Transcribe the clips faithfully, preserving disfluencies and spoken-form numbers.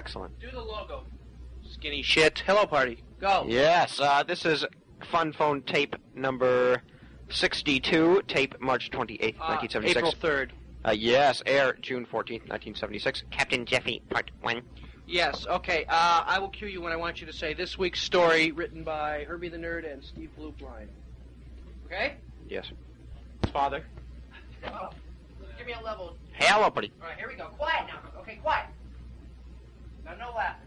Excellent. Do the logo. Skinny shit. Hello, party. Go. Yes, uh, this is Fun Phone tape number sixty-two, tape March twenty-eighth, Uh, nineteen seventy-six. April third. Uh, yes, air June fourteenth, nineteen seventy-six. Captain Jeffy, part one. Yes, okay. Uh, I will cue you when I want you to say this week's story written by Herbie the Nerd and Steve Blueblind. Okay? Yes. Father. Oh, give me a level. Hello, buddy. All right, here we go. Quiet now. Okay, quiet. Now, no laughing.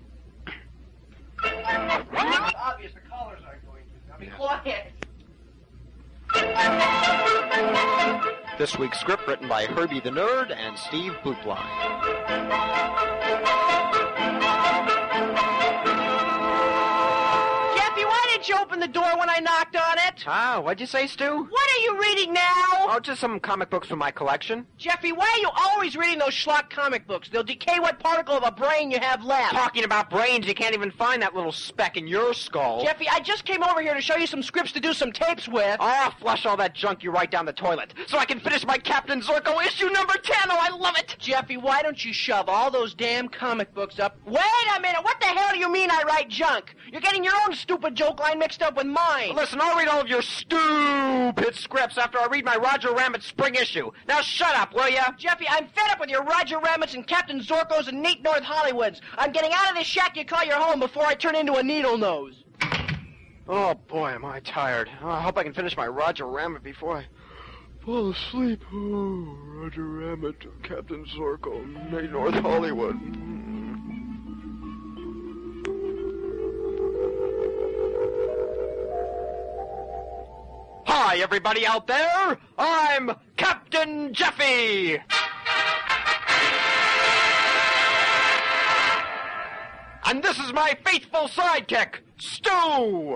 It's obvious the callers aren't going to. Now be quiet. This week's script written by Herbie the Nerd and Steve Blueblind. Jeffy, why didn't you open the door when I knocked on it? Ah, what'd you say, Stu? What are you reading now? Oh, just some comic books from my collection. Jeffy, why are you always reading those schlock comic books? They'll decay what particle of a brain you have left. Talking about brains, you can't even find that little speck in your skull. Jeffy, I just came over here to show you some scripts to do some tapes with. Oh, flush all that junk you write down the toilet, so I can finish my Captain Zorko issue number ten. Oh, I love it. Jeffy, why don't you shove all those damn comic books up? Wait a minute, what the hell do you mean I write junk? You're getting your own stupid joke line mixed up with mine. Listen, I'll read all of your stupid scripts after I read my Roger Rabbit spring issue. Now shut up, will ya? Jeffy, I'm fed up with your Roger Rabbits and Captain Zorkos and neat North Hollywoods. I'm getting out of this shack you call your home before I turn into a needle nose. Oh, boy, am I tired. Oh, I hope I can finish my Roger Rabbit before I fall asleep. Oh, Roger Rabbit, Captain Zorko, neat North Hollywood. Hi, everybody out there. I'm Captain Jeffy. And this is my faithful sidekick, Stu.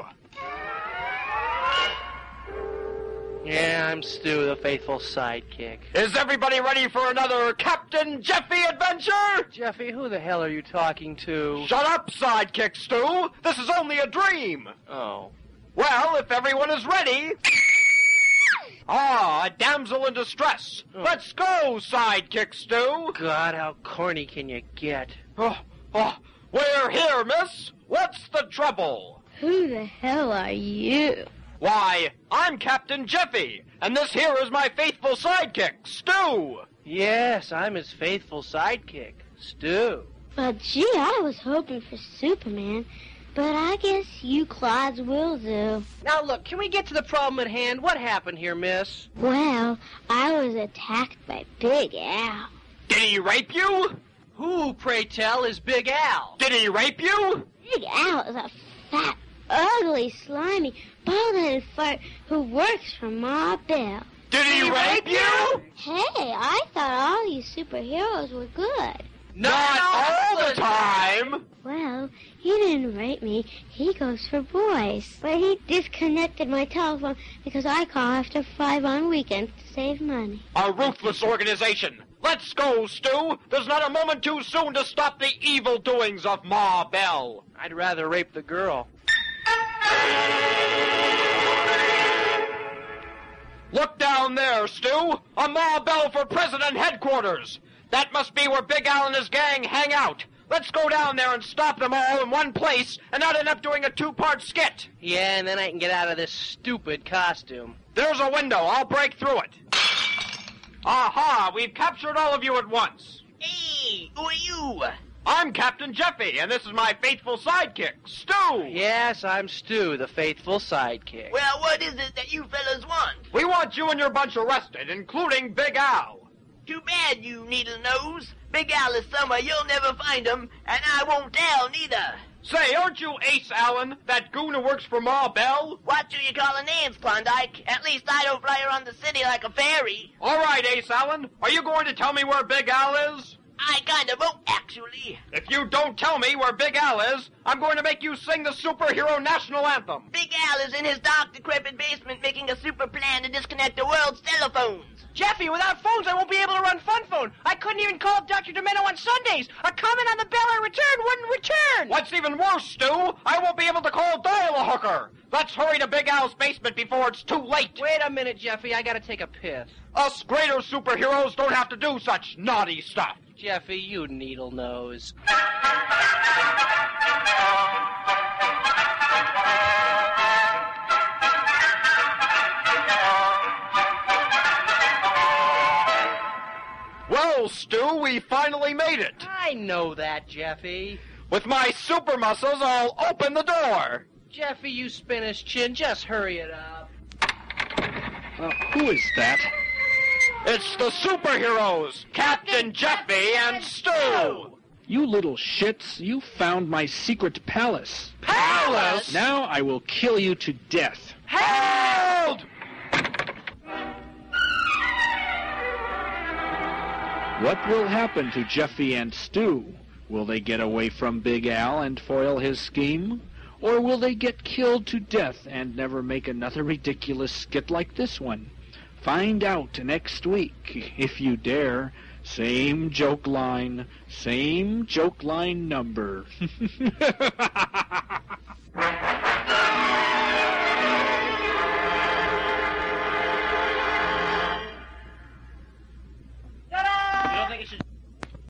Yeah, I'm Stu, the faithful sidekick. Is everybody ready for another Captain Jeffy adventure? Jeffy, who the hell are you talking to? Shut up, sidekick Stu. This is only a dream. Oh. Well, if everyone is ready... Ah, a damsel in distress. Oh. Let's go, sidekick Stu. God, how corny can you get? Oh, oh, we're here, miss. What's the trouble? Who the hell are you? Why, I'm Captain Jeffy, and this here is my faithful sidekick, Stu. Yes, I'm his faithful sidekick, Stu. But gee, I was hoping for Superman, but I guess you clods will do. Now look, can we get to the problem at hand? What happened here, miss? Well, I was attacked by Big Al. Did he rape you? Who, pray tell, is Big Al? Did he rape you? Big Al is a fat, ugly, slimy, bald-headed fart who works for Ma Bell. Did he rape you? Hey, I thought all you superheroes were good. Not all the time. Well, he didn't rape me. He goes for boys. But he disconnected my telephone because I call after five on weekends to save money. A ruthless organization. Let's go, Stu. There's not a moment too soon to stop the evil doings of Ma Bell. I'd rather rape the girl. Look down there, Stu. A Ma Bell for President headquarters. That must be where Big Al and his gang hang out. Let's go down there and stop them all in one place and not end up doing a two-part skit. Yeah, and then I can get out of this stupid costume. There's a window. I'll break through it. Aha! We've captured all of you at once. Hey, who are you? I'm Captain Jeffy, and this is my faithful sidekick, Stu. Yes, I'm Stu, the faithful sidekick. Well, what is it that you fellas want? We want you and your bunch arrested, including Big Al. Too bad, you needle nose. Big Al is somewhere you'll never find him, and I won't tell neither. Say, aren't you Ace Allen, that goon who works for Ma Bell? What do you call names, Klondike? At least I don't fly around the city like a fairy. All right, Ace Allen. Are you going to tell me where Big Al is? I kind of won't, actually. If you don't tell me where Big Al is, I'm going to make you sing the superhero national anthem. Big Al is in his dark, decrepit basement making a super plan to disconnect the world's telephones. Jeffy, without phones, I won't be able to run Fun Phone. I couldn't even call Doctor Demento on Sundays. A comment on the Bell I return wouldn't return. What's even worse, Stu, I won't be able to call Dial-A-Hooker. Let's hurry to Big Al's basement before it's too late. Wait a minute, Jeffy. I gotta take a piss. Us greater superheroes don't have to do such naughty stuff. Jeffy, you needle nose. Well, Stu, we finally made it. I know that, Jeffy. With my super muscles, I'll open the door. Jeffy, you spin his chin. Just hurry it up. Uh, who is that? It's the superheroes, Captain Jeffy and Stu. You little shits, you found my secret palace. Palace? Now I will kill you to death. Hold! What will happen to Jeffy and Stu? Will they get away from Big Al and foil his scheme? Or will they get killed to death and never make another ridiculous skit like this one? Find out next week, if you dare. Same joke line, same joke line number.